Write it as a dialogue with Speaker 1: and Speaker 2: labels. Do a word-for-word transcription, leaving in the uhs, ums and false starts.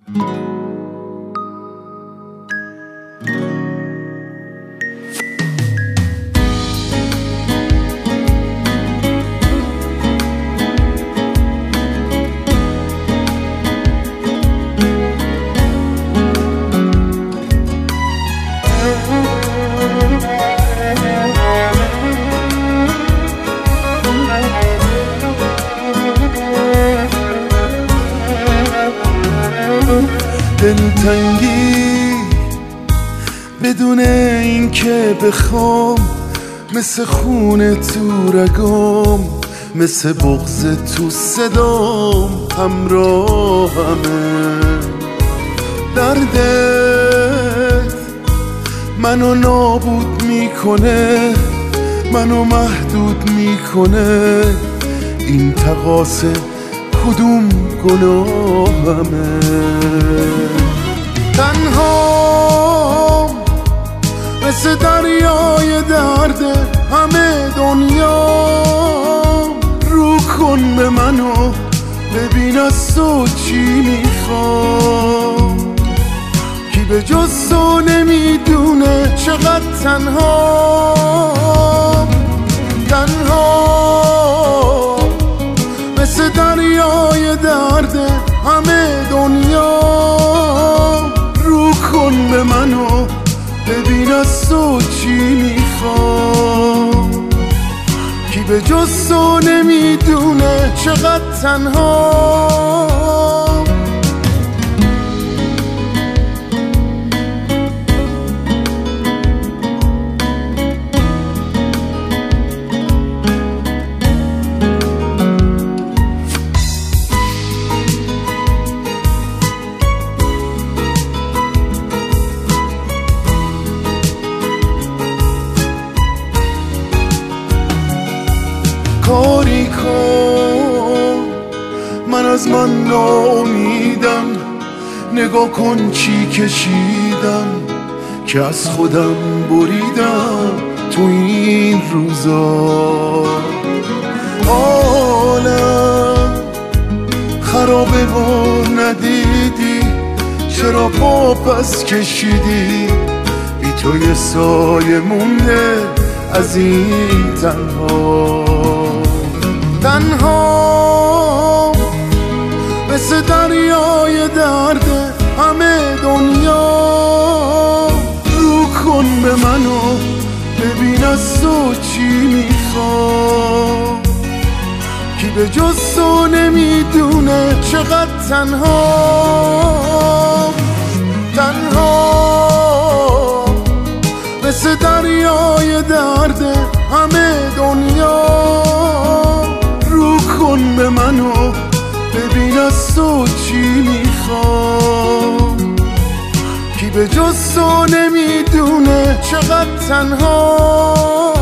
Speaker 1: دلتنگی بدون این که بخوام، مثل خون تو رگام، مثل بغض تو صدام همراهمه. دردت منو نابود میکنه، منو محدود میکنه. این تقاصه کدوم گناهمه؟ تنها مثل دریای درد همه دنیا، رو کن به منو ببین از تو چی میخوام. کی به جز تو نمیدونه چقدر تنها تنها مثل دریای درد همه دنیا، رو کن به منو ببین از تو چی میخوام. کی به جز تو نمیدونه چقدر تنها. کاری کن من از من ناامیدم، نگاه کن چی کشیدم که از خودم بریدم تو این روزا. عالم خرابه و ندیدی، چرا پا پس کشیدی؟ بی تو یه سایه مونده از این تنها تنها مثل دریای درد همه دنیا، رو کن به منو ببین از تو چی میخوام. کی به جز تو نمیدونه چقدر تنها تنها مثل دریای درد همه دنیا، رو کن به منو ببین از تو چی میخوام. کی به جز تو نمیدونه چقدر تنها